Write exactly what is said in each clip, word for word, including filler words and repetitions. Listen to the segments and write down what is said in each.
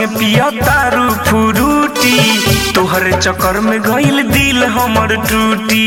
संगे पिया तारू फ्रूटी, तोहर चक्कर में गइल दिल हमर टूटी।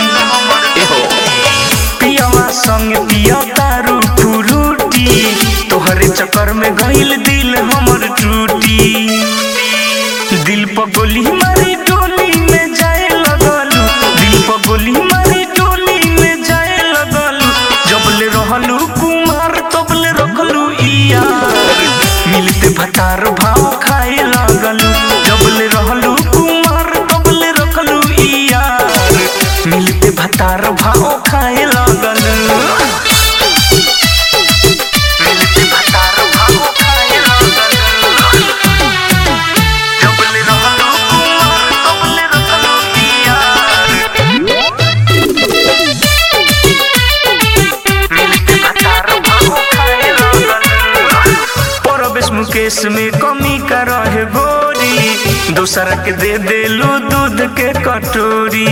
पियावा संगे पिया तारू फ्रूटी, तोहर चक्कर में गइल दिल हमर टूटी। दिल पर गोली मारी टोली में जाए लगलू, दिल पर गोली मारी टोली में जाए लगलू। जबले रहलू कुमार तबले रखलू यार, मिलते भतार भाव खाए लगलू। जबले रहलू कुमार तबले रखलू यार, मिलते भतार भाव खाए लगलू। मुकेश में कमी का रहे गोरी, दूसरा के दे देलू दूध के कटोरी।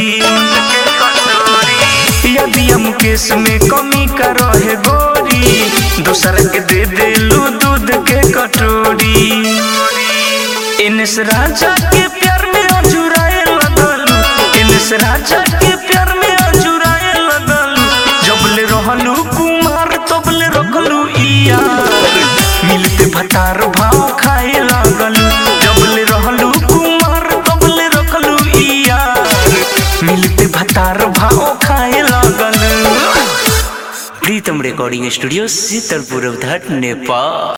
यदि मुकेश में कमी का रहे गोरी, दूसरा के दे देलू दूध के कटोरी। इनस राजा के प्यार में अजुराए लगलू, इनस राजा के प्यार में अजुराए लगलू। जबले रहलू कुमार तबले रखलू यार, मिलते भतार भाव खाए लगलू। जबले रहलू कुमार तबले रखलू यार, मिलते भतार भाव खाए लगलू। Pritam recording studio Sheetalpur, Nepal.